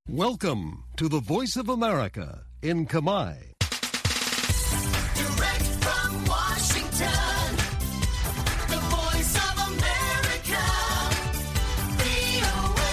Welcome to the Voice of America in Khmer. Direct from Washington, the Voice of America, VOA.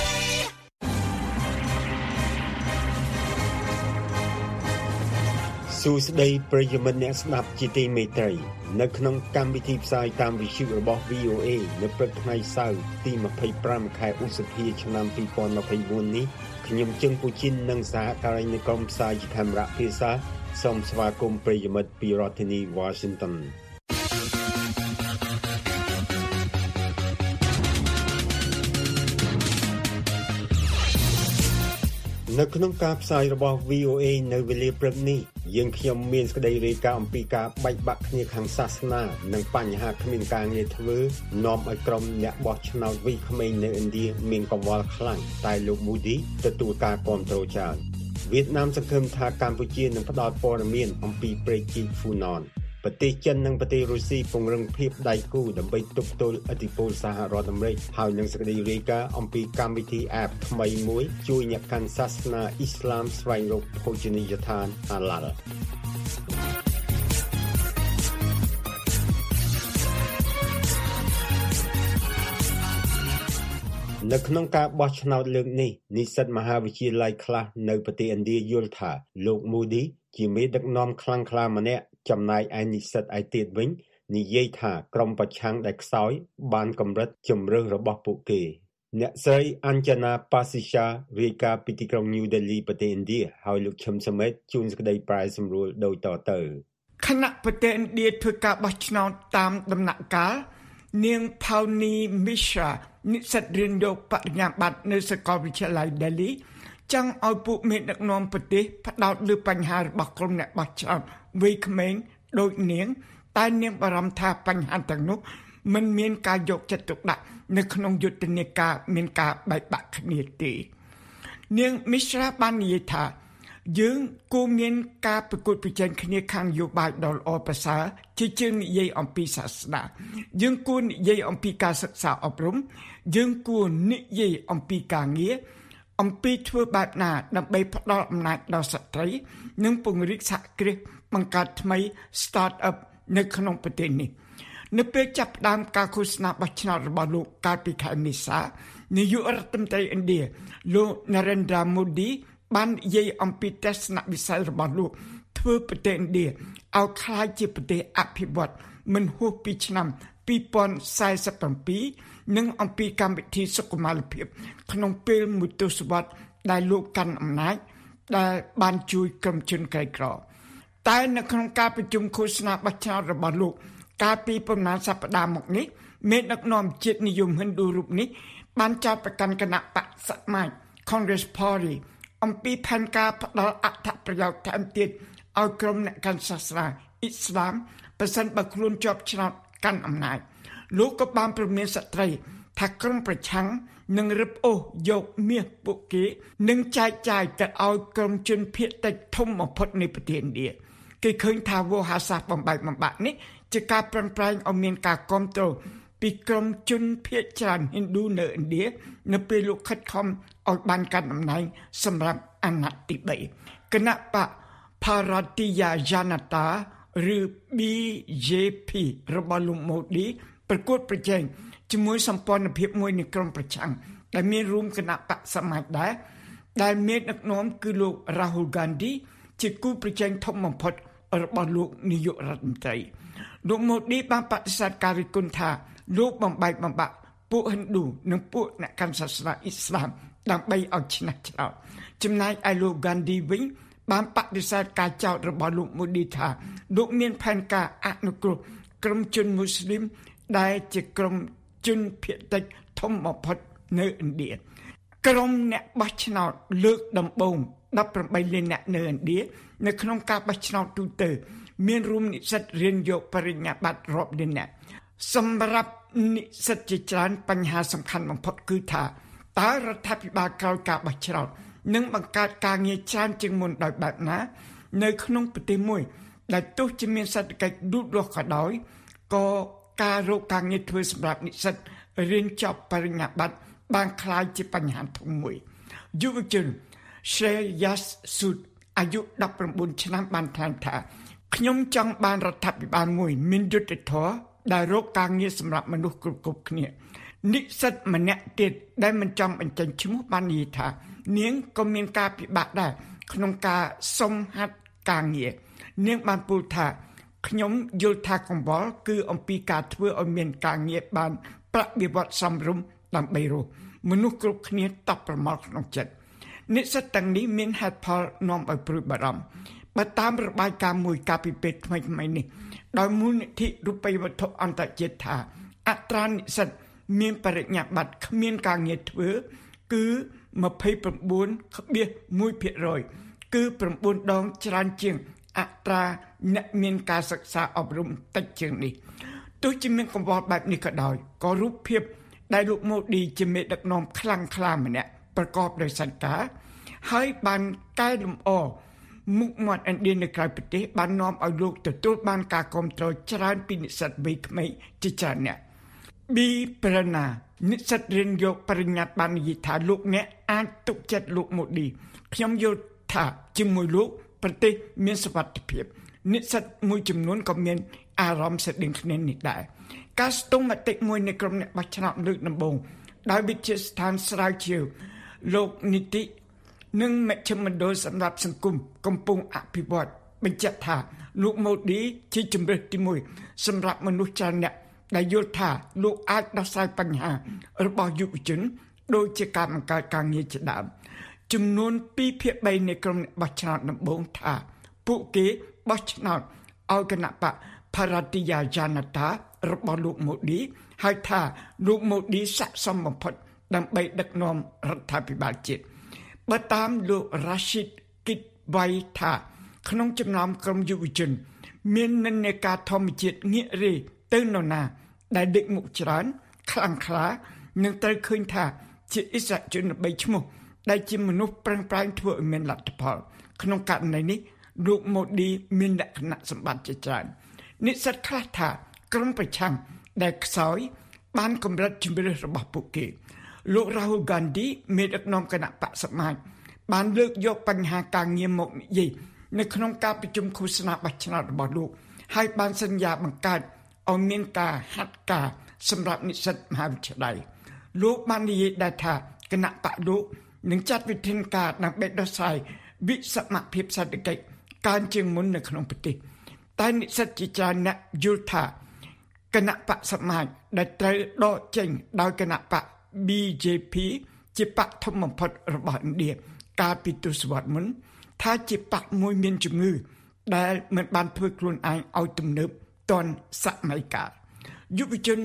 សួស្តីប្រិយមិត្តអ្នកស្ដាប់ជាទីមេត្រីនៅក្នុងកម្មវិធីផ្សាយតាមវិទ្យុរបស់ VOA នៅព្រឹកថ្ងៃសៅរ៍ទី25ខែឧសភាឆ្នាំ2024នេះខ្ញុំជឹងពូជីននិងសហការីនៃក្រុមផ្សាយជាខេមរៈភាសាសូមស្វាគមន៍ប្រិយមិត្តពីរដ្ឋធានី Washington នៅក្នុងការផ្សាយរបស់ VOA នៅវេលាព្រឹកនេះយើងខ្ញុំមានសេចក្តីរាយការណ៍អំពីការបែកបាក់គ្នាខាងសាសនានិងបញ្ហាគ្មានការងារធ្វើនាំឲ្យក្រុមអ្នកបោះឆ្នោតវ័យក្មេងនៅឥណ្ឌាមានកង្វល់ខ្លាំងតែលោក Modi ទទួលការគាំទ្រច្រើនវៀតណាមសង្ឃឹមថាកម្ពុជានឹងផ្ដល់ព័ត៌មានអំពីព្រែកជីកហ្វូណនប្រទេសចិននិងប្រទេសរុស្ស៊ីពង្រឹងភាពដៃគូដើម្បីទប់ទល់ឥទ្ធិពលសហរដ្ឋអាមេរិកហើយនឹងសេចក្តីរាយការណ៍អំពីកម្មវិធី App ថ្មីមួយជួយអ្នកកាន់សាសនាអ៊ីស្លាមស្វែងរកភោជនីយដ្ឋាន Halal នៅក្នុងការបោះឆ្នោតលើកនេះនិស្សិតមហាវិទ្យាល័យខ្លះនៅប្រទេសឥណ្ឌាយល់ថាលោក Modi ជាមេដឹកនាំខ្លាំងក្លាម្នាក់ចំណែកឯនិស្សិតឯទៀតវិញនិយាយថាក្រុមប្រឆាំងដែលខ្សោយបានកម្រិតជំរឿសរបស់ពួកគេអ្នកស្រីអញ្ជណាប៉ាស៊ីសារាយការណ៍ពីទីក្រុង New Delhi ប្រទេសឥណ្ឌាហើយលោកឈឹមសមេតជួនសេចក្តីប្រែសម្រួលដូចតទៅគណៈប្រទេសឥណ្ឌាធ្វើការបោះឆ្នោតតាមដំណាក់កាលនាង Pauni Mishra និស្សិតរៀនយកបរិញ្ញាបត្រនៅសាកលវិទ្យាល័យ Delhi ចង់ឲ្យពួកមេដឹកនាំប្រទេសផ្ដោតលើបញ្ហារបស់ក្រុមអ្នកបោះឆ្នោតវ័យក្មេងដូចនាងតែនាងបារម្ភថាបញ្ហាទាំងនោះមិនមានការយកចិត្តទុកដាក់នៅក្នុងយុទ្ធនាការមានការបែកបាក់គ្នាទេនាង Mishra បាននិយាយថាយើងគួរមានការប្រកួតប្រជែងគ្នាខាងនយោបាយដ៏ល្អប្រសើរជាជាងនិយាយអំពីសាសនាយើងគួរនិយាយអំពីការសិក្សាអប់រំយើងគួរនិយាយអំពីការងារអំពីធ្វើបែបណាដើម្បីផ្ដល់អំណាចដល់ស្ត្រីនិងពង្រីកសហគ្រាសបង្កើតថ្មី Start-up នៅក្នុងប្រទេសនេះនៅពេលចាប់ផ្ដើមការឃោសនាបោះឆ្នោតរបស់លោកកាលពីខែមេសានាយករដ្ឋមន្ត្រីឥណ្ឌាលោក Narendra Modi បាននិយាយអំពីទស្សនវិស័យរបស់លោកធ្វើប្រទេសឥណ្ឌាឲ្យក្លាយជាប្រទេសអភិវឌ្ឍមិនហួសពីឆ្នាំ2047និងអំពីកម្មវិធីសុខុមាលភាពក្នុងពេលមួយទសវត្សរ៍ដែលលោកកាន់អំណាចដែលបានជួយក្រុមជនក្រីក្រតែនៅក្នុងការប្រជុំឃោសនាបោះឆ្នោតរបស់លោកកាលពីប្រមាណសប្តាហ៍មកនេះមេដឹកនាំជាតិនិយមហិណ្ឌូរូបនេះបានចោទប្រកាន់គណៈបក្សសមាជ Congress Party អំពីផែនការផ្ដល់អត្ថប្រយោជន៍ថែមទៀតឲ្យក្រុមអ្នកកាន់សាសនាអ៊ីស្លាមប្រសិនបើខ្លួនជាប់ឆ្នោតកាន់អំណាចលោកក៏បានព្រមានស្ត្រីថាក្រុមប្រឆាំងនឹងរឹបអូសយកមាសពួកគេនិងចែកចាយទៅឲ្យក្រុមជនភៀសតិចធំបំផុតនៃប្រទេសឥណ្ឌាគេឃើញថាវោហារសាស្ត្របំបែកបំបាក់នេះជាការប្រឹងប្រែងឲ្យមានការគាំទ្រពីក្រុមជនភៀសច្រើនហិណ្ឌូនៅឥណ្ឌានៅពេលលោកខិតខំឲ្យបានកាន់តំណែងសម្រាប់អាណត្តិទី3គណៈបក Bharatiya Janata ឬ BJP របស់លោក Modi ប្រកួតប្រជែងជាមួយសម្ព័ន្ធភាពមួយនៃក្រុមប្រឆាំងដែលមានរួមគណៈបក្សសមាជដែរដែលមានដឹកនាំគឺលោក Rahul Gandhi ជាគូប្រជែងធំបំផុតរបស់លោកនាយករដ្ឋមន្ត្រីលោក Modi បានបដិសេធការរិះគន់ថាលោកបំបែកបំបាក់ពួកហិណ្ឌូនិងពួកអ្នកកាន់សាសនាអ៊ីស្លាមដើម្បីឲ្យឈ្នះឆ្នោតចំណែកឯលោក Gandhi វិញបានបដិសេធការចោទរបស់លោក Modi ថាលោកមានផែនការអនុគ្រោះក្រុមជនមូស្លីមដែលជាក្រុមជនភៀសតិចធំបំផុតនៅឥណ្ឌាក្រុមអ្នកបោះឆ្នោតលើកដំបូង18លានអ្នកនៅឥណ្ឌានៅក្នុងការបោះឆ្នោតទូទៅមានរួមនិស្សិតរៀនយកបរិញ្ញាបត្ររាប់លានអ្នកសម្រាប់និស្សិតជាច្រើនបញ្ហាសំខាន់បំផុតគឺថាតើរដ្ឋាភិបាលក្រោយការបោះឆ្នោតនឹងបង្កើតការងារច្រើនជាងមុនដោយបែបណានៅក្នុងប្រទេសមួយដែលទោះជាមានសេដ្ឋកិច្ចលូតលាស់ក៏ដោយក៏ការរកការងារធ្វើសម្រាប់និស្សិតរៀនចប់បរិញ្ញាបត្របបានក្លាយជាបញ្ហាធំមួយយុវជន Shreyas Sud អាយុ19ឆ្នាំបានថ្លែងថាខ្ញុំចង់បានរដ្ឋាភិបាលមួយមានយុត្តិធម៌ដែលរកការងារសម្រាប់មនុស្សគ្រប់គ្នានិស្សិតម្នាក់ទៀតដែលមិនចង់បញ្ចេញឈ្មោះបាននិយាយថានាងក៏មានការពិបាកដែរក្នុងការសុំហាត់ការងារនាងបានពោលថាខ្ញុំយល់ថាកង្វល់គឺអំពីការធ្វើឲ្យមានការងារបានប្រាក់បៀវត្សសមរម្យដើម្បីរស់មនុស្សគ្រប់គ្នាតបប្រមល់ក្នុងចិត្តនិស្សិតទាំងនេះមានហេតុផលនាំឲ្យព្រួយបារម្ភបើតាមរបាយការណ៍មួយកាលពីពេលថ្មីៗនេះដោយមូលនិធិរូបិយវត្ថុអន្តរជាតិថាអត្រានិស្សិតមានបរិញ្ញាបត្រគ្មានការងារធ្វើគឺ29.1% គឺ9ដងច្រើនជាងអត្រាអ្នកមានការសិក្សាអប់រំតិចជាងនេះទោះជាមានកង្វល់បែបនេះក៏ដោយក៏រូបភាពដែលលោកម៉ូឌីជាមេដឹកនាំខ្លាំងក្លាម្នាក់ប្រកបដោយសច្ចការហើយបានកែលម្អមុខមាត់ឥណ្ឌានៅក្រៅប្រទេសបាននាំឲ្យលោកទទួលបានការគាំទ្រច្រើនពីនិស្សិតវ័យក្មេងជាច្រើនអ្នកប៊ីប្រណានិស្សិតរៀនយកបរិញ្ញាបត្របាននិយាយថាលោកអ្នកអាចទុកចិត្តលោកម៉ូឌីខ្ញុំយល់ថាជាមួយលោកប្រទេសមានសុវត្ថិភាពនិស្សិតមួយចំនួនក៏មានអារម្មណ៍ស្រដៀងគ្នានេះដែរការស្ទង់មតិមួយនៃក្រុមអ្នកបោះឆ្នោតលើកដំបូងដោយវិទ្យាស្ថានស្រាវជ្រាវលោកនីតិនិងមជ្ឈមណ្ឌលសម្រាប់សង្គមកំពុងអភិវឌ្ឍបញ្ជាក់ថាលោកម៉ូឌីជាជំរើសទី1សម្រាប់មនុស្សច្រើនអ្នកដែលយល់ថាលោកអាចដោះស្រាយបញ្ហារបស់យុវជនដូចជាការបង្កើតការងារជាដើមចំនួន 2/3 នៃក្រុមអ្នកបោះឆ្នោតដំបូងថាពួកគេបោះឆ្នោតឲ្យគណៈបក Bharatiya Janata របស់លោកម៉ូឌីហើយថាលោកម៉ូឌីស័ក្តិសមបំផុតដើម្បីដឹកនាំរដ្ឋាភិបាលជាតិបើតាមលោក Rashid Kidwai ថាក្នុងចំណោមក្រុមយុវជនមាននិន្នាការធម្មជាតិងាករេទៅនរណាដែលដឹកមុខច្រើនខ្លាំងក្លានឹងត្រូវឃើញថាជាអិសរាជជន3ឈ្មោះដែលជាមនុស្សប្រឹងប្រែងធ្វើឲ្យមានលទ្ធផលក្នុងករណីនេះលោកម៉ូឌីមានលក្ខណៈសម្បត្តិជាច្រើននិស្សិតខ្លះថាក្រុមប្រឆាំងដែលខ្សោយបានកម្រិតជំរឿនរបស់ពួកគេលោក Rahul Gandhi មេដឹកនាំគណៈបក្សសមាជបានលើកយកបញ្ហាការងារមកនិយាយនៅក្នុងការប្រជុំឃោសនាបោះឆ្នោតរបស់លោកហើយបានសន្យាបង្កើតឲ្យមានការហាត់ការសម្រាប់និស្សិតមហាវិទ្យាល័យលោកបាននិយាយដែរថាគណៈបកលោកនឹងចាត់វិធានការដើម្បីដោះស្រាយវិសមភាពសេដ្ឋកិច្ចកើនជាងមុននៅក្នុងប្រទេសតែនិស្សិតជាច្រើនអ្នកយល់ថាគណៈបក្សសមាជដែលត្រូវដកចេញដោយគណៈបក BJP ជាបកធំបំផុតរបស់ឥណ្ឌាកាលពីទសវត្សរ៍មុនថាជាបកមួយមានជំងឺដែលមិនបានធ្វើខ្លួនឯងឲ្យទំនើបទាន់សម័យកាលយុវជន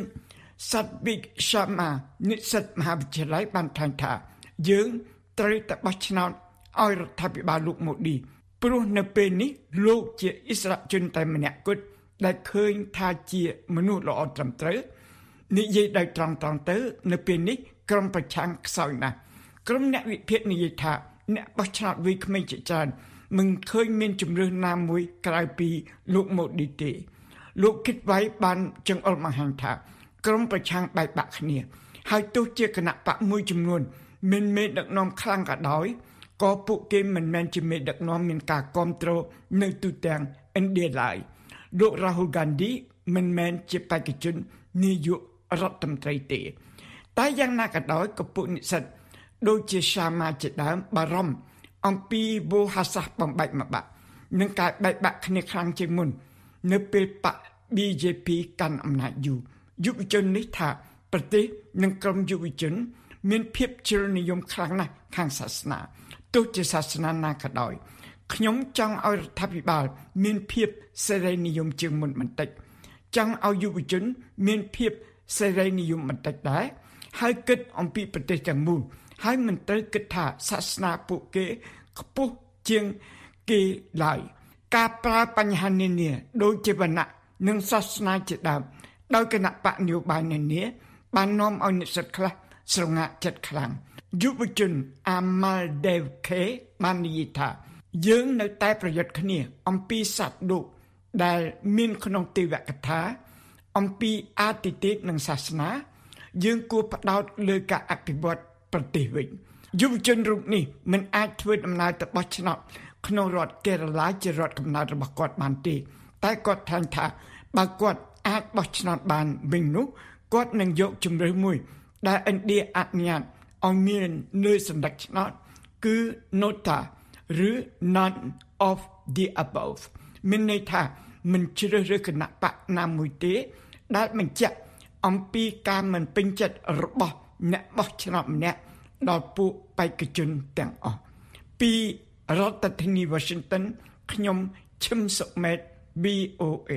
Sadvik Sharma និស្សិតមហាវិទ្យាល័យបានថ្លែងថាយើងត្រូវតែបោះឆ្នោតឲ្យរដ្ឋាភិបាលលោកម៉ូឌីព្រោះនៅពេលនេះលោកជាអិសរាជជនតែម្នាក់គត់ដែលឃើញថាជាមនុស្សល្អត្រឹមត្រូវនិយាយដោយត្រង់ទៅនៅពេលនេះក្រុមប្រឆាំងខ្សោយណាស់ក្រុមអ្នកវិភាគនិយាយថាអ្នកបោះឆ្នោតវ័យក្មេងជាច្រើនមិនឃើញមានជំរឿនណាមួយក្រៅពីលោកម៉ូឌីទេលោកគិតໄວបានចង្អុលបង្ហាញថាក្រុមប្រឆាំងបែកបាក់គ្នាហើយទោះជាគណៈបកមួយចំនួនមានមេដឹកនាំខ្លាំងក៏ដោយក៏ពួកគេមិនមែនជាមេដឹកនាំមានការគ្រប់គ្រងនៅទូទាំងឥណ្ឌាឡើយលោក Rahul Gandhi មិនមែនជាបេក្ខជននាយករដ្ឋមន្ត្រីទេតែយ៉ាងណាក៏ដោយក៏ពួកនិស្សិតដូចជា Sharma ជាដើមបារម្ភអំពីវោហារសាស្ត្របំបែកមកបាក់នឹងការបែកបាក់គ្នាខ្លាំងជាងមុននៅពេលបក BJP កាន់អំណាចយូរយុវជននេះថាប្រទេសនិងក្រុមយុវជនមានភាពជ្រុលនិយមខ្លាំងណាស់ខាងសាសនាទោះជាសាសនាណាក៏ដោយខ្ញុំចង់ឲ្យរដ្ឋាភិបាលមានភាពសេរីនិយមជាងមុនបន្តិចចង់ឲ្យយុវជនមានភាពសេរីនិយមបន្តិចដែរហើយគិតអំពីប្រទេសទាំងមូលហើយមិនត្រូវគិតថាសាសនាពួកគេខ្ពស់ជាងគេឡើយការប្រើបញ្ហានានាដូចជាវណ្ណៈនិងសាសនាជាដើមដោយគណៈបកនយោបាយនានាបាននាំឲ្យនិស្សិតខ្លះស្រងាក់ចិត្តខ្លាំងយុវជន Amal Devke បាននិយាយថាយើងនៅតែប្រយុទ្ធគ្នាអំពីសត្វលោកដែលមានក្នុងទេវកថាអំពីអាទិទេពនិងសាសនាយើងគួរផ្ដោតលើការអភិវឌ្ឍប្រទេសវិញយុវជនរូបនេះមិនអាចធ្វើដំណើរទៅបោះឆ្នោតក្នុងរដ្ឋ Kerala ជារដ្ឋកំណើតរបស់គាត់បានទេតែគាត់ថ្លែងថាបើគាត់អាចបោះឆ្នោតបានវិញនោះគាត់នឹងយកជំរឿនមួយដែលឥណ្ឌាអនុញ្ញាតឲ្យមានលើសន្តិឆ្នោតគឺ Nota ឬ None of the above មានន័យថាមិនជ្រើសរើសគណៈបកណាមួយទេដែលបញ្ជាក់អំពីការមិនពេញចិត្តរបស់អ្នកបោះឆ្នោតម្នាក់ដល់ពួកបេក្ខជនទាំងអស់ពីរដ្ឋធានី Washington ខ្ញុំឈឹមសុមេត VOA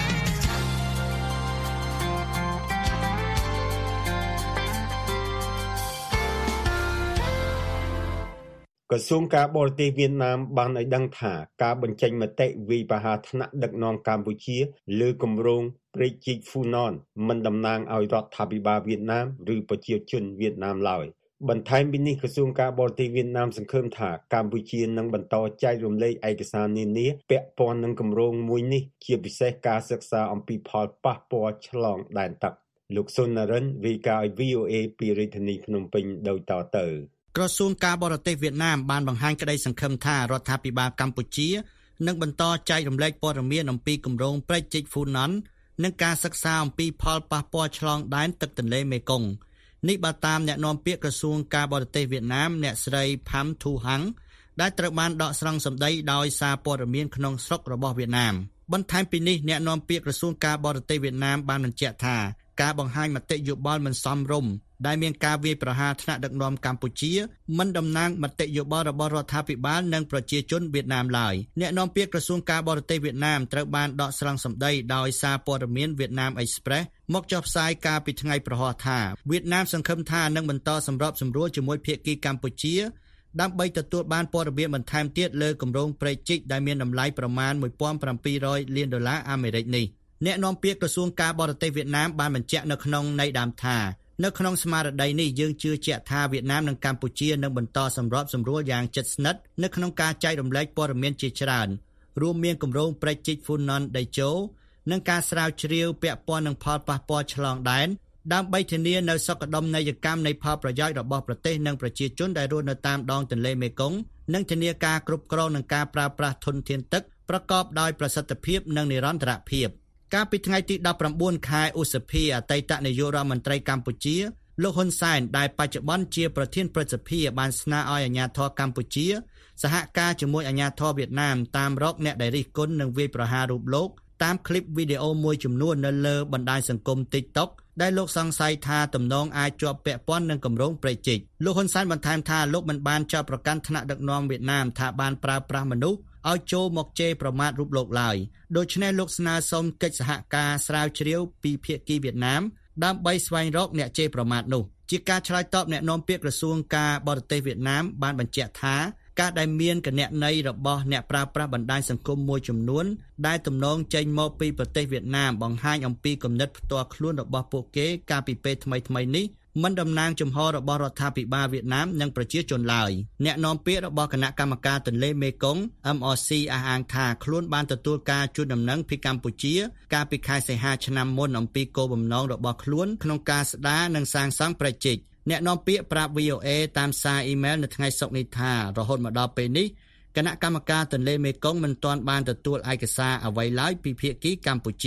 ក្រសួងការបរទេសវៀតណាមបានឲ្យដឹងថាការបញ្ចេញមតិវិបហាថ្នាក់ដឹកនាំកម្ពុជាលើគម្រោងព្រែកជីកហ្វូណនមិនតំណាងឲ្យរដ្ឋាភិបាលវៀតណាមឬប្រជាជនវៀតណាមឡើយបន្ថែមពីនេះក្រសួងការបរទេសវៀតណាមសង្ឃឹមថាកម្ពុជានឹងបន្តចែករំលែកឯកសារនានាពាក់ព័ន្ធនឹងគម្រោងមួយនេះជាពិសេសការសិក្សាអំពីផលប៉ះពាល់ឆ្លងដែនទឹកលោកសុននរិនរាយការណ៍ឲ្យ VOA ពីរាជធានីភ្នំពេញដោយតទៅក្រសួងការបរទេសវៀតណាមបានបង្ហាញក្តីសង្ឃឹមថារដ្ឋាភិបាលកម្ពុជានឹងបន្តចែករំលែកព័ត៌មានអំពីគម្រោងព្រែកជីកហ្វូណននិងការសិក្សាអំពីផលប៉ះពាល់ឆ្លងដែនទឹកទន្លេមេគង្គនេះបើតាមអ្នកនាំពាក្យក្រសួងការបរទេសវៀតណាមអ្នកស្រី Pham Thu Hang ដែលត្រូវបានដកស្រង់សម្ដីដោយសារព័ត៌មានក្នុងស្រុករបស់វៀតណាមបន្ថែមពីនេះអ្នកនាំពាក្យក្រសួងការបរទេសវៀតណាមបានបញ្ជាក់ថាការបង្ហាញមតិយោបល់មិនសមរម្យដែលមានការវាយប្រហារថ្នាក់ដឹកនាំកម្ពុជាមិនតំណាងមតិយោបល់របស់រដ្ឋាភិបាលនិងប្រជាជនវៀតណាមឡើយអ្នកនាំពាក្យក្រសួងការបរទេសវៀតណាមត្រូវបានដកស្រង់សម្ដីដោយសារព័ត៌មាន Vietnam Express មកចុះផ្សាយកាលពីថ្ងៃប្រហ័សថាវៀតណាមសង្ឃឹមថានឹងបន្តសម្របសម្រួលជាមួយភាគីកម្ពុជាដើម្បីទទួលបានព័ត៌មានបន្ថែមទៀតលើគម្រោងព្រែកជីកដែលមានតម្លៃប្រមាណ $1,700 លានអាមេរិកនេះអ្នកនាំពាក្យក្រសួងការបរទេសវៀតណាមបានបញ្ជាក់នៅក្នុងន័យដើមថានៅក្នុងស្មារតីនេះយើងជឿជាក់ថាវៀតណាមនិងកម្ពុជានឹងបន្តសម្របសម្រួលយ៉ាងជិតស្និទ្ធនៅក្នុងការចែករំលែកព័ត៌មានជាច្រើនរួមមានគម្រោងព្រែកជីកហ្វូណនដេជោនិងការស្រាវជ្រាវពាក់ព័ន្ធនឹងផលប៉ះពាល់ឆ្លងដែនដើម្បីធានានូវសុខដុមនីយកម្មនៃផលប្រយោជន៍របស់ប្រទេសនិងប្រជាជនដែលរស់នៅតាមដងទន្លេមេគង្គនិងធានាការគ្រប់គ្រងនិងការប្រើប្រាស់ធនធានទឹកប្រកបដោយប្រសិទ្ធភាពនិងនិរន្តរភាពកាលពីថ្ងៃទី19ខែឧសភាអតីតនាយករដ្ឋមន្ត្រីកម្ពុជាលោកហ៊ុនសែនដែលបច្ចុប្បន្នជាប្រធានព្រឹទ្ធសភាបានស្នើឲ្យអាជ្ញាធរកម្ពុជាសហការជាមួយអាជ្ញាធរវៀតណាមតាមរកអ្នកដែលរិះគន់និងវាយប្រហាររូបលោកតាមคลิปវីដេអូមួយចំនួននៅលើបណ្ដាញសង្គម TikTok ដែលលោកសង្ស័យថាទំនងអាចជាប់ពាក់ព័ន្ធនឹងគម្រោងព្រែកជីកលោកហ៊ុនសែនបន្ថែមថាលោកមិនបានចោទប្រកាន់ថ្នាក់ដឹកនាំវៀតណាមថាបានប្រើប្រាស់មនុស្សឲ្យចូលមកជេរប្រមាថរូបលោកឡើយដូច្នេះលោកស្នើសុំកិច្ចសហការស្រាវជ្រាវពីភាគីវៀតណាមដើម្បីស្វែងរកអ្នកជេរប្រមាថនោះជាការឆ្លើយតបអ្នកនាំពាក្យក្រសួងការបរទេសវៀតណាមបានបញ្ជាក់ថាការដែលមានគណនីរបស់អ្នកប្រើប្រាស់បណ្ដាញសង្គមមួយចំនួនដែលទំនងចេញមកពីប្រទេសវៀតណាមបង្ហាញអំពីគំនិតផ្ទាល់ខ្លួនរបស់ពួកគេកាលពីពេលថ្មីៗនេះមិនតំណាងចំហរបស់រដ្ឋាភិបាលវៀតណាមនិងប្រជាជនឡើយអ្នកនាំពាក្យរបស់គណៈកម្មការទន្លេមេគង្គ MRC អះអាងថាខ្លួនបានទទួលការជូនដំណឹងពីកម្ពុជាកាលពីខែសីហាឆ្នាំមុនអំពីគោលបំណងរបស់ខ្លួនក្នុងការស្ដារនិងសាងសង់ព្រែកជីកអ្នកនាំពាក្យប្រាប់ VOA តាមសារអ៊ីមែលនៅថ្ងៃសុក្រនេះថារហូតមកដល់ពេលនេះគណៈកម្មការទន្លេមេគង្គមិនទាន់បានទទួលឯកសារអ្វីឡើយពីភាគីកម្ពុជា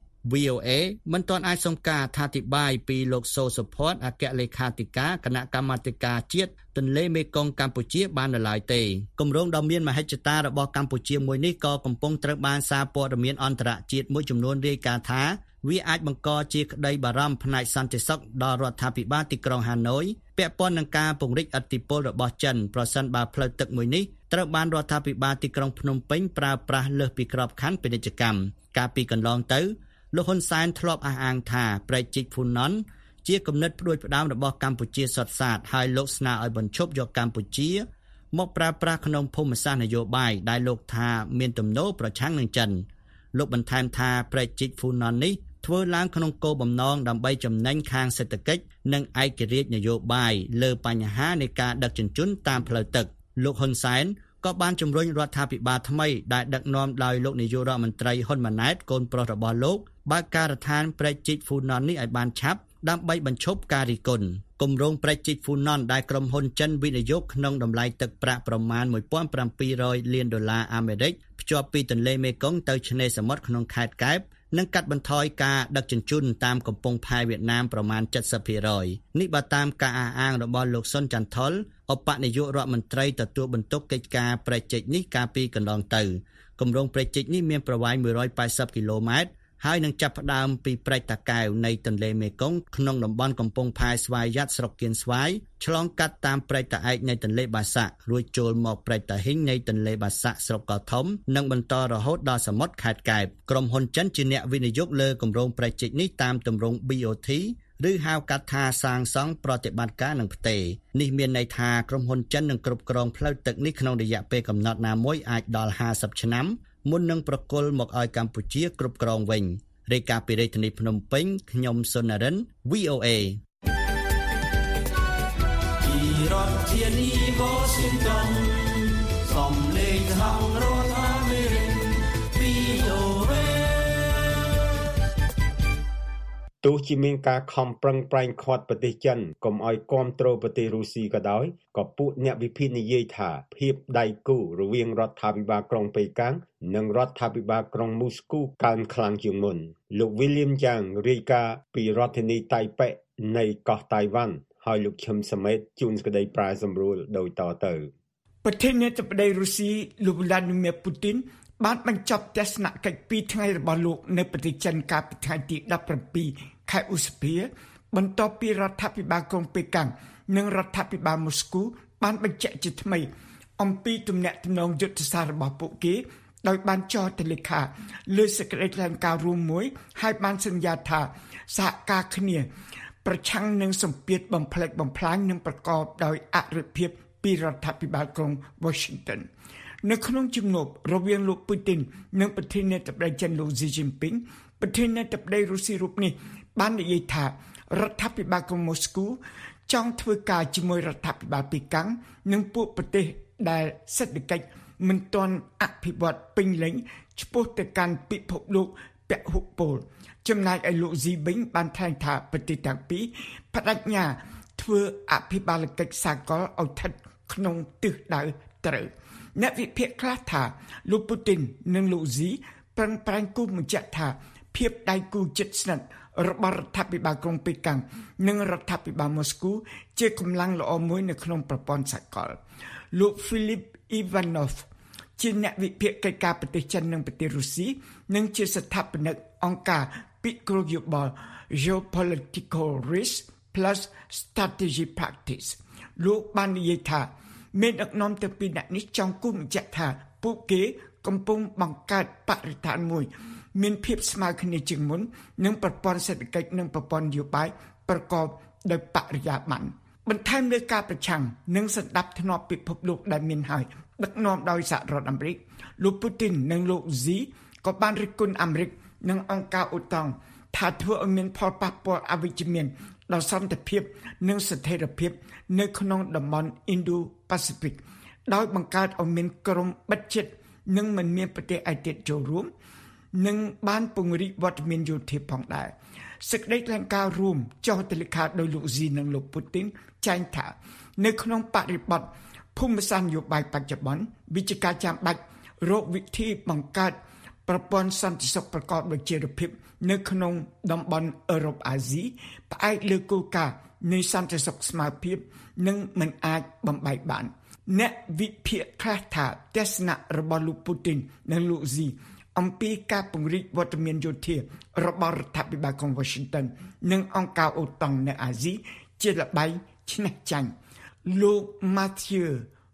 VOA មិនទាន់អាចសុំការអធិប្បាយពីលោកសូសុផតអគ្គលេខាធិការគណៈកម្មាធិការជាតិទន្លេមេគង្គកម្ពុជាបាននៅឡើយទេគម្រោងដ៏មានមហិច្ឆតារបស់កម្ពុជាមួយនេះក៏កំពុងត្រូវបានសារព័ត៌មានអន្តរជាតិមួយចំនួនរាយការណ៍ថាវាអាចបង្កជាក្តីបារម្ភផ្នែកសន្តិសុខដល់រដ្ឋាភិបាលទីក្រុងហាណូយពាក់ព័ន្ធនឹងការពង្រីកឥទ្ធិពលរបស់ចិនប្រសិនបើផ្លូវទឹកមួយនេះត្រូវបានរដ្ឋាភិបាលទីក្រុងភ្នំពេញប្រើប្រាស់លើសពីក្របខ័ណ្ឌពាណិជ្ជកម្មកាលពីកន្លងទៅលោកហ៊ុនសែនធ្លាប់អះអាងថាព្រែកជីកហ្វូណនជាគំនិតផ្ដួចផ្ដើមរបស់កម្ពុជាសុទ្ធសាធហើយលោកស្នើឲ្យបញ្ឈប់យកកម្ពុជាមកប្រើប្រាស់ក្នុងភូមិសាស្ត្រនយោបាយដែលលោកថាមានទំនោរប្រឆាំងនឹងចិនលោកបន្ថែមថាព្រែកជីកហ្វូណននេះធ្វើឡើងក្នុងគោលបំណងដើម្បីចំណេញខាងសេដ្ឋកិច្ចនិងឯករាជ្យនយោបាយលើបញ្ហានៃការដឹកជញ្ជូនតាមផ្លូវទឹកលោកហ៊ុនសែនក៏បានជំរុញរដ្ឋាភិបាលថ្មីដែលដឹកនាំដោយលោកនាយករដ្ឋមន្ត្រីហ៊ុនម៉ាណែតកូនប្រុសរបស់លោកបើកការដ្ឋានព្រែកជីកហ្វូណននេះឲ្យបានឆាប់ដើម្បីបញ្ឈប់ការរិះគន់គម្រោងប្រជិតហ្វូណនដែលក្រុមហ៊ុនចិនវិនិយោគក្នុងតម្លៃទឹកប្រាក់ប្រមាណ$1,700 លានអាមេរិកភ្ជាប់ពីទន្លេមេគង្គទៅឆ្នេរសមុទ្រក្នុងខេត្តកែបនិងកាត់បន្ថយការដឹកជញ្ជូនតាមកំពង់ផែវៀតណាមប្រមាណ 70% នេះបើតាមការអះអាងរបស់លោកសុនចន្ទថុលឧបនាយករដ្ឋមន្ត្រីទទួលបន្ទុកកិច្ចការប្រជិតនេះកាលពីកន្លងទៅគម្រោងប្រជិតនេះមានប្រវែង180គីឡូម៉ែត្រហើយនឹងចាប់ផ្ដើមពីព្រែកតាកែវនៃទន្លេមេគង្គក្នុងតំបន់កំពង់ផែស្វាយយ៉ាត់ស្រុកគៀនស្វាយឆ្លងកាត់តាមព្រែកតាឯកនៃទន្លេបាសាក់រួចចូលមកព្រែកតាហ៊ីងនៃទន្លេបាសាក់ស្រុកកោះធំនិងបន្តរហូតដល់សមុទ្រខេត្តកែបក្រុមហ៊ុនចិនជាអ្នកវិនិយោគលើគម្រោងប្រជិតនេះតាមទម្រង់ BOT ឬហៅកាត់ថាសាងសង់ប្រតិបត្តិការនឹងផ្ទេរនេះមានន័យថាក្រុមហ៊ុនចិននឹងគ្រប់គ្រងផ្លូវទឹកនេះក្នុងរយៈពេលកំណត់ណាមួយអាចដល់50ឆ្នាំមុននឹងប្រគល់មកឲ្យកម្ពុជាគ្រប់គ្រងវិញរាយការណ៍ពីរាជធានីភ្នំពេញខ្ញុំសុននរិន VOA ពីរដ្ឋធានី Washington សំឡេងហៅរដ្ឋអាមេរិក VOA ទោះជាមានការខំប្រឹងប្រែងខាត់ប្រទេសចិនកុំឲ្យគាំទ្រប្រទេសរុស្ស៊ីក៏ដោយក៏ពួកអ្នកវិភាគនិយាយថាភាពដៃគូរវាងរដ្ឋាភិបាលក្រុងប៉េកាំងនិងរដ្ឋាភិបាលក្រុងមូស្គូកើនខ្លាំងជាងមុនលោក William Yang រាយការណ៍ពីរដ្ឋធានីតៃប៉េនៃកោះតៃវ៉ាន់ហើយលោកឈឹមសមេតជួនសេចក្តីប្រាយសម្រួលដោយតទៅប្រធានាធិបតីរុស្ស៊ីលោក Vladimir Putin បានបញ្ចប់ទស្សនកិច្ច2ថ្ងៃរបស់លោកនៅប្រទេសចិនកាលពីថ្ងៃទី17ខែឧសភាបន្ទាប់ពីរដ្ឋាភិបាលក្រុងប៉េកាំងនិងរដ្ឋាភិបាលមូស្គូបានបញ្ជាក់ជាថ្មីអំពីទំនាក់ទំនងយុទ្ធសាស្ត្ររបស់ពួកគេដោយបានចោទលេខាលើសេចក្តីថ្លែងការណ៍រួមមួយហើយបានសន្យាថាសហការគ្នាប្រឆាំងនឹងសម្ពាធបំផ្លិចបំផ្លាញនិងប្រកបដោយអរិភាពពីរដ្ឋាភិបាលក្រុង Washington នៅក្នុងជំនួបរវាងលោក Putin និងប្រធានាធិបតីចិនលោក Xi Jinping ប្រធានាធិបតីរុស្ស៊ីរូបនេះបាននិយាយថារដ្ឋាភិបាលក្រុងមូស្គូចង់ធ្វើការជាមួយរដ្ឋាភិបាលប៉េកាំងនិងពួកប្រទេសដែលសេដ្ឋកិច្ចមិនទាន់អភិវឌ្ឍពេញលេញឆ្ពោះទៅកាន់ពិភពលោកពហុពលចំណែកឯលោក Xi វិញបានថ្លែងថាប្រទេសទាំងពីរបដិញ្ញាធ្វើអភិបាលកិច្ចសកលឲ្យស្ថិតក្នុងទិសដៅត្រូវអ្នកវិភាគខ្លះថាលោក Putin និងលោក Xi ប្រឹងប្រែងគូសបញ្ជាក់ថាភាពដៃគូជិតស្និទ្ធរបស់រដ្ឋាភិបាលក្រុងប៉េកាំងនិងរដ្ឋាភិបាលមូស្គូជាកម្លាំងល្អមួយនៅក្នុងប្រព័ន្ធសកលលោក Philip Ivanov ជាអ្នកវិភាគកិច្ចការប្រទេសចិននិងប្រទេសរុស្ស៊ីនិងជាស្ថាបនិកអង្គការពិគ្រោះយោបល់ Geopolitical Risk Plus Strategy Practice លោកបាននិយាយថាមានដឹកនាំទៅពីអ្នកនេះចង់គូសបញ្ជាក់ថាពួកគេកំពុងបង្កើតបរិស្ថានមួយមានភាពស្មើគ្នាជាងមុននិងប្រព័ន្ធសេដ្ឋកិច្ចនិងប្រព័ន្ធនយោបាយប្រកបដោយបរិយាបន្នបន្ថែមលើការប្រឆាំងនិងសន្តិភាពពិភពលោកដែលមានហើយដឹកនាំដោយសហរដ្ឋអាមេរិកលោក Putin និងលោក Xi ក៏បានរិះគន់អាមេរិកនិងអង្គការអូតាំងថាធ្វើឲ្យមានផលប៉ះពាល់អវិជ្ជមានដល់សន្តិភាពនិងស្ថិរភាពនៅក្នុងតំបន់ Indo-Pacific ដោយបង្កើតឲ្យមានក្រុមបិទជិតនិងមិនមានប្រទេសឯទៀតចូលរួមនិងបានពង្រីកវត្តមានយោធាផងដែរសេចក្តីថ្លែងការណ៍រួមចុះទៅលេខាដោយលោក Xi និងលោក Putin ចែងថានៅក្នុងបរិបទភូមិសាស្ត្រនយោបាយបច្ចុប្បន្នវិជាការចាំបាច់រកវិធីបង្កើតប្រព័ន្ធសន្តិសុខប្រកបដោយចីរភាពនៅក្នុងតំបន់អឺរ៉ុបអាស៊ីផ្អែកលើគោលការណ៍នៃសន្តិសុខស្មើភាពនិងមិនអាចបំបែកបានអ្នកវិភាគខ្លះថាទស្សនៈរបស់លោក Putin និងលោក Xi អំពីការពង្រីកវត្តមានយោធារបស់រដ្ឋាភិបាលក្រុង Washington និងអង្គការអូតាំងនៅអាស៊ីជាល្បែងឈ្នះចាញ់លោក Mathieu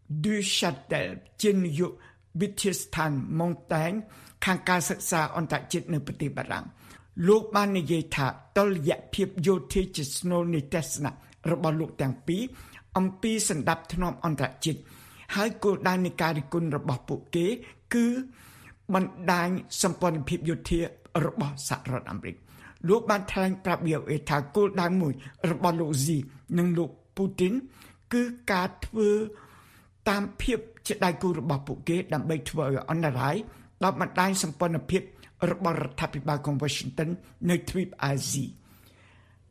Duchâtel ជានាយកវិទ្យាស្ថាន Montaigne ខាងការសិក្សាអន្តរជាតិនៅប្រទេសបារាំងលោកបាននិយាយថាតុល្យភាពយោធាជាស្នូលនៃទស្សនៈរបស់លោកទាំងពីរអំពីសន្តិភាពអន្តរជាតិហើយគោលដៅនៃការរិះគន់របស់ពួកគេគឺបណ្ដាញសម្ព័ន្ធភាពយោធារបស់សហរដ្ឋអាមេរិកលោកបានថ្លែងប្រាប់ VOA ថាគោលដៅមួយរបស់លោក Xi និងលោក Putin គឺការធ្វើតាមភាពជាដៃគូរបស់ពួកគេដើម្បីធ្វើឲ្យអន្តរាយដល់បណ្ដាញសម្ព័ន្ធភាពរបស់រដ្ឋាភិបាលក្រុង Washington នៅទ្វីបអាស៊ី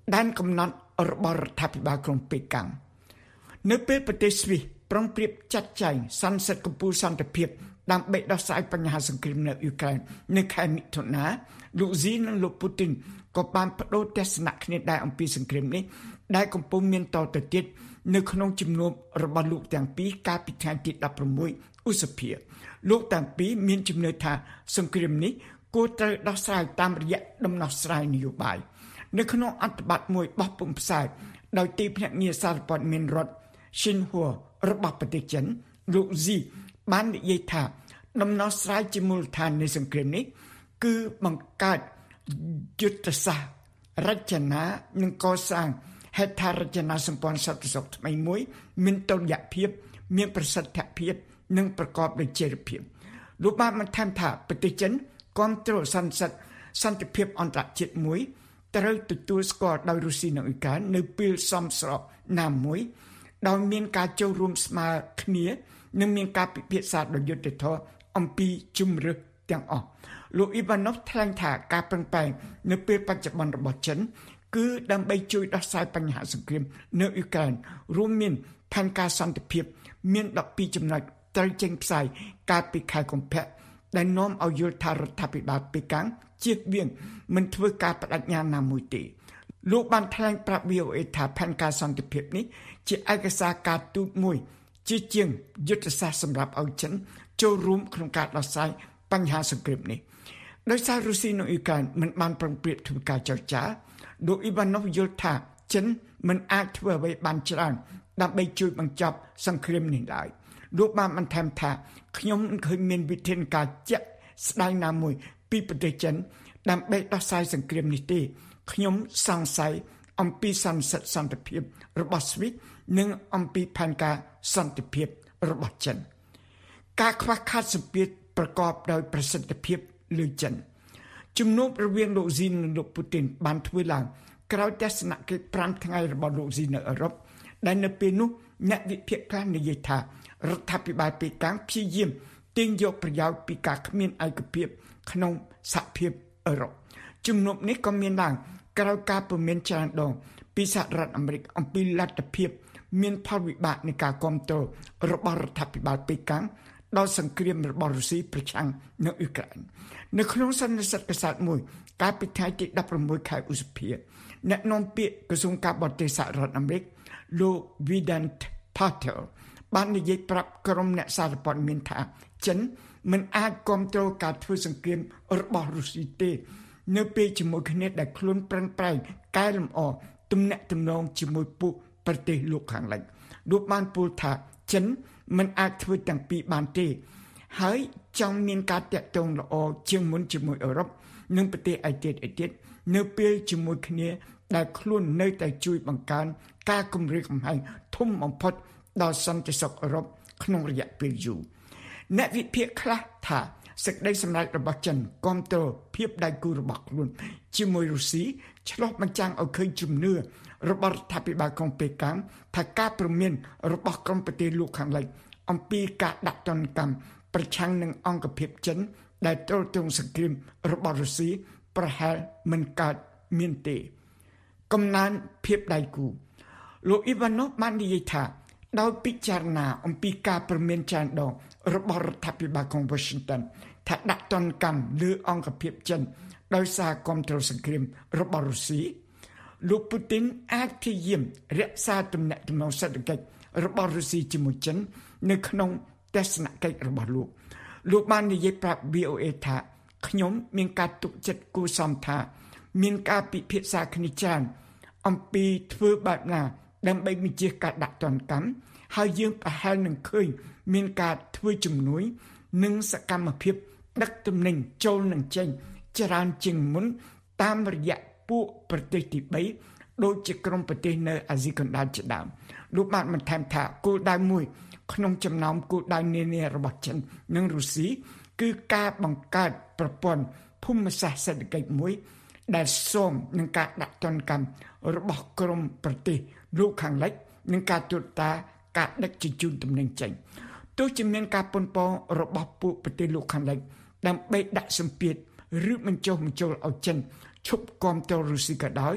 ដែនកំណត់របស់រដ្ឋាភិបាលក្រុងប៉េកាំងនៅពេលប្រទេសស្វីសប្រុងប្រៀបចាត់ចែងសន្និសីទកំពូលសន្តិភាពដើម្បីដោះស្រាយបញ្ហាសង្គ្រាមនៅអ៊ុយក្រែននៅខែមិថុនាលោកស៊ីនិងលោកពូទីនក៏បានបដូរទស្សនៈគ្នាដែរអំពីសង្គ្រាមនេះដែលកំពុងមានតទៅទៀតនៅក្នុងជំនួបរបស់លោកទាំងពីរកាលពីថ្ងៃទី16ឧសភាលោកទាំងពីរមានជំនឿថាសង្គ្រាមនេះគួរត្រូវដោះស្រាយតាមរយៈដំណោះស្រាយនយោបាយនៅក្នុងអត្ថបទមួយបោះពុម្ពផ្សាយដោយទីភ្នាក់ងារសារព័ត៌មានរដ្ឋ Xinhua របស់ប្រទេសចិនលោកស៊ីបាននិយាយថាដំណោះស្រាយជាមូលដ្ឋាននៃសង្គ្រាមនេះគឺបង្កើតយុទ្ធសាស្ត្ររចនានិងកសាងហេដ្ឋារចនាសម្ព័ន្ធសន្តិសុខថ្មីមួយមានតុល្យភាពមានប្រសិទ្ធភាពនិងប្រកបដោយចីរភាពលោកបានបន្ថែមថាប្រទេសចិនគាំទ្រសន្តិភាពអន្តរជាតិមួយត្រូវទទួលស្គាល់ដោយរុស្ស៊ីនិងអ៊ុយក្រែននៅពេលសមស្របណាមួយដោយមានការចូលរួមស្មើគ្នានិងមានការពិភាក្សាដោយយុត្តិធម៌អំពីជំរឿសទាំងអស់លោកអ៊ីវ៉ាណូវថ្លែងថាការប្រឹងប្រែងនៅពេលបច្ចុប្បន្នរបស់ចិនគឺដើម្បីជួយដោះស្រាយបញ្ហាសង្គ្រាមនៅអ៊ុយក្រែនរួមមានផែនការសន្តិភាពមាន12ចំណុចត្រូវចេញផ្សាយកាលពីខែកុម្ភៈដែលនាំឲ្យយល់ថារដ្ឋាភិបាលប៉េកាំងជៀសវាងមិនធ្វើការបដិញ្ញាណាមួយទេលោកបានថ្លែងប្រាប់ VOA ថាផែនការសន្តិភាពនេះជាឯកសារការទូតមួយជាជាងយុទ្ធសាស្ត្រសម្រាប់ឲ្យចិនចូលរួមក្នុងការដោះស្រាយបញ្ហាសង្គ្រាមនេះដោយសាររុស្ស៊ីនិងអ៊ុយក្រែនមិនបានប្រឹងប្រែងធ្វើការចរចាលោកអ៊ីវ៉ាណូវយល់ថាចិនមិនអាចធ្វើអ្វីបានច្រើនដើម្បីជួយបញ្ចប់សង្គ្រាមនេះឡើយលោកបានបន្ថែមថាខ្ញុំមិនឃើញមានវិធានការជាក់ស្ដែងណាមួយពីប្រទេសចិនដើម្បីដោះស្រាយសង្គ្រាមនេះទេខ្ញុំសង្ស័យអំពីសន្និសីទសន្តិភាពរបស់ស្វីសនិងអំពីផែនការសន្តិភាពរបស់ចិនការខ្វះខាតសម្ពាធប្រកបដោយប្រសិទ្ធភាពលើចិនជំនួបរវាងលោកស៊ីននិងលោកពូទីនបានធ្វើឡើងក្រោយទស្សនកិច្ច5ថ្ងៃរបស់លោកស៊ីនៅអឺរ៉ុបដែលនៅពេលនោះអ្នកវិភាគខ្លះនិយាយថារដ្ឋាភិបាលប៉េកាំងព្យាយាមទាញយកប្រយោជន៍ពីការគ្មានឯកភាពក្នុងសហភាពអឺរ៉ុបជំនួបនេះក៏មានឡើងក្រោយការព្រមានច្រើនដងពីសហរដ្ឋអាមេរិកអំពីលទ្ធភាពមានផលវិបាកនៃការគាំទ្ររបស់រដ្ឋាភិបាលប៉េកាំងដល់សង្គ្រាមរបស់រុស្ស៊ីប្រឆាំងនឹងអ៊ុយក្រែននៅក្នុងសន្និសីទកាសែតមួយកាលពីថ្ងៃទី16ខែឧសភាអ្នកនាំពាក្យក្រសួងការបរទេសសហរដ្ឋអាមេរិកលោក Vedant Patel បាននិយាយប្រាប់ក្រុមអ្នកសារព័ត៌មានថាចិនមិនអាចគាំទ្រការធ្វើសង្គ្រាមរបស់រុស្ស៊ីទេនៅពេលជាមួយគ្នាដែលខ្លួនប្រឹងប្រែងកែលម្អទំនាក់ទំនងជាមួយពួកប្រទេសលោកខាងលិចលោកបានពោលថាចិនមិនអាចធ្វើទាំងពីរបានទេហើយចង់មានការតាក់ទងល្អជាងមុនជាមួយអឺរ៉ុបនិងប្រទេសឯទៀតនៅពេលជាមួយគ្នាដែលខ្លួននៅតែជួយបង្កើនការគម្រាមកំហែងធំបំផុតដល់សន្តិសុខអឺរ៉ុបក្នុងរយៈពេលយូរអ្នកវិភាគខ្លះថាសេចក្តីសម្រេចរបស់ចិនគាំទ្រភាពដៃគូរបស់ខ្លួនជាមួយរុស្ស៊ីឆ្លុះបញ្ចាំងឲ្យឃើញជំនឿរបស់រដ្ឋាភិបាលក្រុងប៉េកាំងថាការព្រមានរបស់ក្រុមប្រទេសលោកខាងលិចអំពីការដាក់ទណ្ឌកម្មប្រឆាំងនឹងអង្គភាពចិនដែលទ្រទ្រង់សង្គ្រាមរបស់រុស្ស៊ីប្រហែលមិនកើតមានទេកំណើនភាពដៃគូលោកអ៊ីវ៉ាណូវបាននិយាយថាដោយពិចារណាអំពីការព្រមានច្រើនដងរបស់រដ្ឋាភិបាលក្រុង Washington ថាដាក់ទណ្ឌកម្មលើអង្គភាពចិនដោយសារគាំទ្រសង្គ្រាមរបស់រុស្ស៊ីលោកពូទីនអាចព្យាយាមរក្សាទំនាក់ទំនងសេដ្ឋកិច្ចរបស់រុស្ស៊ីជាមួយចិននៅក្នុងទស្សនកិច្ចរបស់លោកបាននិយាយប្រាប់ VOA ថាខ្ញុំមានការទុកចិត្តគួរសមថាមានការពិភាក្សាគ្នាច្រើនអំពីធ្វើបែបណាដើម្បីបញ្ជៀសការដាក់ទណ្ឌកម្មហើយយើងប្រហែលនឹងឃើញមានការធ្វើជំនួយនិងសកម្មភាពដឹកទំនិញចូលនិងចេញច្រើនជាងមុនតាមរយៈពួកប្រទេសទី3ដូចជាក្រុមប្រទេសនៅអាស៊ីកណ្ដាលជាដើមលោកបានបន្ថែមថាគោលដៅមួយក្នុងចំណោមគោលដៅនានារបស់ចិននិងរុស្ស៊ីគឺការបង្កើតប្រព័ន្ធភូមិសាស្ត្រសេដ្ឋកិច្ចមួយដែលស៊ាំនឹងការដាក់ទណ្ឌកម្មរបស់ក្រុមប្រទេសលោកខាងលិចនិងការត្រួតត្រាការដឹកជញ្ជូនទំនិញចេញទោះជាមានការប៉ុនប៉ងរបស់ពួកប្រទេសលោកខាងលិចដើម្បីដាក់សម្ពាធឬបញ្ចុះបញ្ចូលឲ្យចិនឈប់គាំទ្ររុស្ស៊ីក៏ដោយ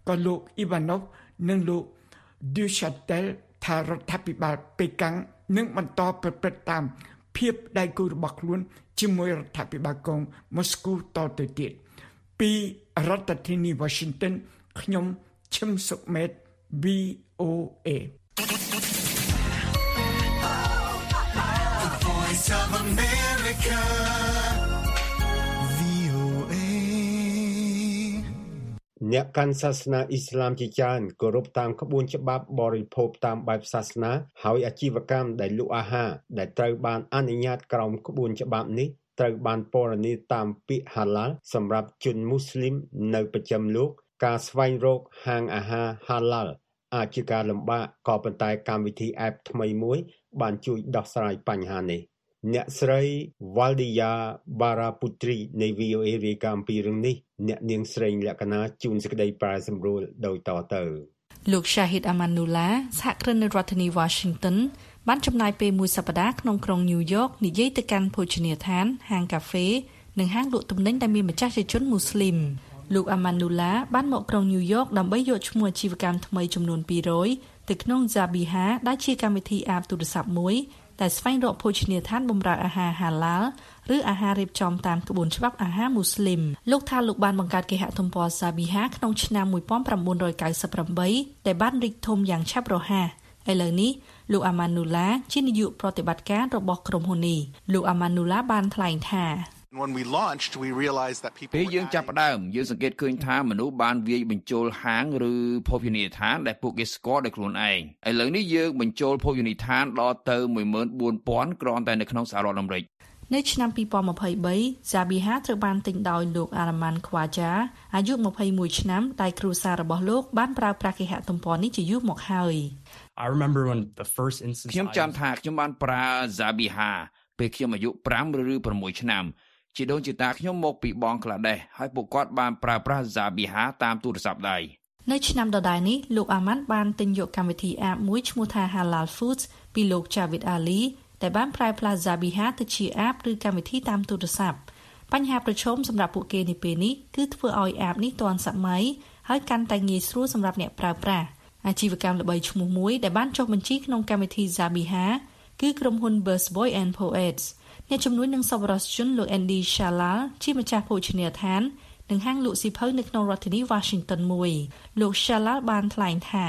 ក៏លោកអ៊ីវ៉ាណូវនិងលោក Duchatel ថារដ្ឋាភិបាលប៉េកាំងនឹងបន្តប្រព្រឹត្តតាមភាពដៃគូរបស់ខ្លួនជាមួយរដ្ឋាភិបាលកុងម៉ូស្គូតទៅទៀតពីរដ្ឋធានី Washington ខ្ញុំឈឹមសុមេត VOA Voice of America VOA អ្នកកាន់សាសនាអ៊ីស្លាមជាច្រើនគោរពតាមក្បួនច្បាប់បរិភោគតាមបែបសាសនាហើយអាជីវកម្មដែលលក់អាហារដែលត្រូវបានអនុញ្ញាតក្រោមក្បួនច្បាប់នេះត្រូវបានពណ៌នាតាមពាក្យ Halal សម្រាប់ជនមូស្លីមនៅប្រចាំលោកការស្វែងរកហាងអាហារ Halal អាចជាការលំបាកក៏ប៉ុន្តែកម្មវិធី App ថ្មីមួយបានជួយដោះស្រាយបញ្ហានេះអ្នកស្រី Valdia Baraputri នៃ VOA រាយការណ៍អំពីរឿងនេះអ្នកនាងស្រីលក្ខណាជួនសេចក្តីប្រែសម្រួលដោយតទៅលោក Shahid Amanullah សហគ្រិននៅរដ្ឋធានី Washington បានចំណាយពេលមួយសប្តាហ៍ក្នុងក្រុង New York និយាយទៅកាន់ភោជនីយដ្ឋានហាងកាហ្វេនិងហាងលក់ទំនិញដែលមានម្ចាស់ជាជនមូស្លីមលោក Amanullah បានមកក្រុង New York ដើម្បីយកឈ្មោះអាជីវកម្មថ្មីចំនួន200ទៅក្នុង Zabiha ដែលជាកម្មវិធី app ទូរស័ព្ទមួយដែលស្វែងរកភោជនីយដ្ឋានបម្រើអាហារ Halal ឬអាហាររៀបចំតាមក្បួនច្បាប់អាហារមូស្លីមលោកថាលោកបានបង្កើតគេហទំព័រ Zabiha ក្នុងឆ្នាំ1998ដែលបានរីកធំយ៉ាងឆាប់រហ័សឥឡូវនេះលោក Amanullah ជានាយកប្រតិបត្តិការរបស់ក្រុមហ៊ុននេះលោក Amanullah បានថ្លែងថា When we launched, we realized that people ពេលយើងចាប់ផ្ដើមយើងសង្កេតឃើញថាមនុស្សបានវាយបញ្ចូលហាងឬភោជនីយដ្ឋានដែលពួកគេស្គាល់ដោយខ្លួនឯងឥឡូវនេះយើងបញ្ចូលភោជនីយដ្ឋានដល់ទៅ 14000 គ្រាន់តែនៅក្នុងសហរដ្ឋអាមេរិកនៅឆ្នាំ2023 Zabiha ត្រូវបានទិញដោយលោក Arman Khwaja អាយុ21ឆ្នាំដែលគ្រួសាររបស់លោកបានប្រើប្រាស់គេហទំព័រនេះជាយូរមកហើយ I remember when the first instance ខ្ញុំចាំថាខ្ញុំបានប្រើ Zabiha ពេលខ្ញុំអាយុ5ឬ6ឆ្នាំជាដូនជាតាខ្ញុំមកពីបង់ក្លាដេសហើយពួកគាត់បានប្រើប្រាស់ Zabiha តាមទូរស័ព្ទដៃនៅឆ្នាំដដែលនេះលោកអាម៉ាន់បានទិញយកកម្មវិធី app មួយឈ្មោះថា Halal Foods ពីលោក Javed Ali ដែលបានប្រែផ្លាស់ Zabiha ទៅជា app ឬកម្មវិធីតាមទូរស័ព្ទបញ្ហាប្រឈមសម្រាប់ពួកគេនាពេលនេះគឺធ្វើឲ្យ app នេះទាន់សម័យហើយកាន់តែងាយស្រួលសម្រាប់អ្នកប្រើប្រាស់អាជីវកម្មល្បីឈ្មោះមួយដែលបានចុះបញ្ជីក្នុងកម្មវិធី Zabiha គឺក្រុមហ៊ុន Busboy and Poetsអ្នកជំនួយនឹងសប្បុរសជនលោក Andy Shalal ជាម្ចាស់ភោជនីយដ្ឋាននិងហាងលក់សៀវភៅនៅក្នុងរដ្ឋធានី Washington មួយលោក Shalal បានថ្លែងថា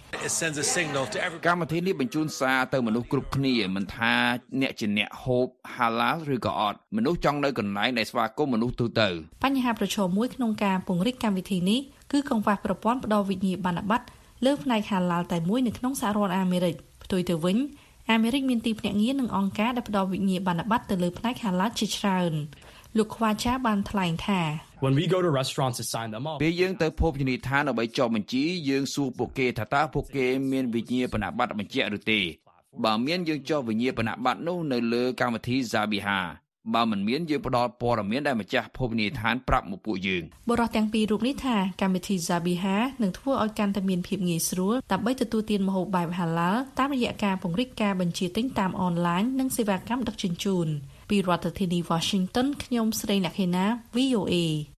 កម្មវិធីនេះបញ្ជូនសារទៅមនុស្សគ្រប់គ្នាមិនថាអ្នកជាអ្នកហូប Halal ឬក៏អត់មនុស្សចង់នៅកន្លែងដែលស្វាគមន៍មនុស្សទូទៅបញ្ហាប្រឈមមួយក្នុងការពង្រីកកម្មវិធីនេះគឺកង្វះប្រព័ន្ធផ្ដល់វិញ្ញាបនបត្រលើផ្នែក Halal តែមួយនៅក្នុងសហរដ្ឋអាមេរិកផ្ទុយទៅវិញអាមេរិកមានទីភ្នាក់ងារនិងអង្គការដែលផ្ដល់វិញ្ញាបនបត្រទៅលើផ្នែក Halal ជាច្រើនលោក Khwaja បានថ្លែងថា When we go to restaurants to sign them up ពេលយើងទៅភោជនីយដ្ឋានដើម្បីចុះបញ្ជីយើងសួរពួកគេថាតើពួកគេមានវិញ្ញាបនបត្របញ្ជាក់ឬទេបើមានយើងចុះវិញ្ញាបនបត្រនោះនៅលើកម្មវិធី Zabiha បើមិនមានយើងផ្ដល់ព័ត៌មានដែលម្ចាស់ភោជនីយដ្ឋានប្រាប់មកពួកយើងបរិះទាំងពីររូបនេះថាកម្មវិធី Zabiha នឹងធ្វើឲ្យកាន់តែមានភាពងាយស្រួលដើម្បីទទួលទានម្ហូបបែប Halal តាមរយៈការពង្រីកការបញ្ជាទិញតាមអនឡាញនិងសេវាកម្មដឹកជញ្ជូនពីរដ្ឋធានី Washington ខ្ញុំស្រីលក្ខិណា VOA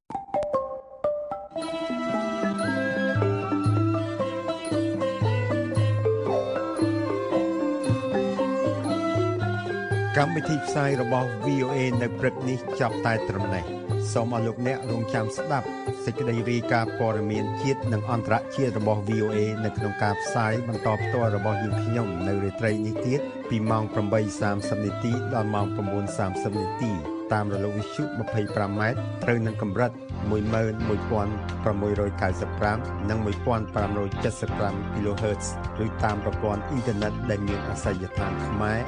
កម្មវិធីផ្សាយរបស់ VOA នៅព្រឹកនេះចាប់តែត្រឹមនេះសូមអរលោកអ្នករងចាំស្ដាប់សេចក្តីរាយការណ៍ព័ត៌មានជាតិនិងអន្តរជាតិរបស់ VOA នៅក្នុងការផ្សាយបន្តផ្ទាល់របស់យើងខ្ញុំនៅរាត្រីនេះទៀតពីម៉ោង 8:30 នាទីដល់ម៉ោង 9:30 នាទីតាមរលកវិទ្យុ 25 ម៉ែត្រត្រូវនឹងកម្រិត 11695 និង 1575 kHz ឬតាមប្រព័ន្ធអ៊ីនធឺណិតដែលមានអាសយដ្ឋាន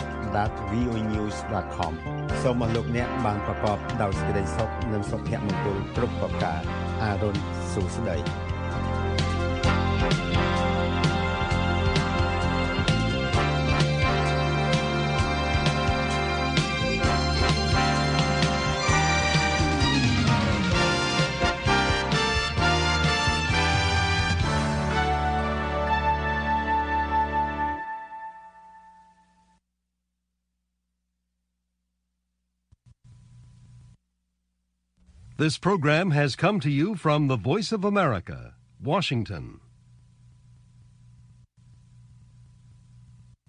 ខ្មែរ.voanews.com សូមអរលោកអ្នកបានប្រកបដោយសេចក្តីសុខនិងសុភមង្គលគ្រប់ប្រការអារុនសួស្តី This program has come to you from the Voice of America, Washington